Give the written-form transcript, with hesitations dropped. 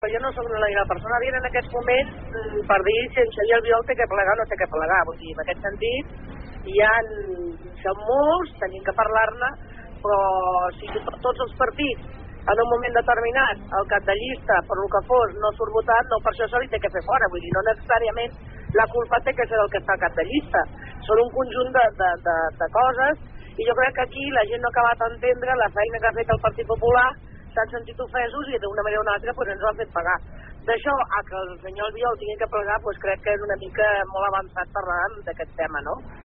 Jo no soc la persona dient en aquests moments per dir si en Xavier Albiol té que plegar o no té que plegar. Vull dir, en aquest sentit, som molts, tenim que parlar-ne, però si tots els partits en un moment determinat el cap de llista, per lo que fos, no surt votat, no per això se li té que fer fora. Vull dir, no necessàriament la culpa té que ser del que està al cap de llista. Són un conjunt de coses i jo crec que aquí la gent no ha acabat d'entendre la feina que ha fet el Partit Popular, s'han sentit ofesos i d'una manera o una altra ens ho han fet pagar. D'això a que el senyor Albiol tingui que plegar, crec que és una mica molt avançat parlar d'aquest tema, no?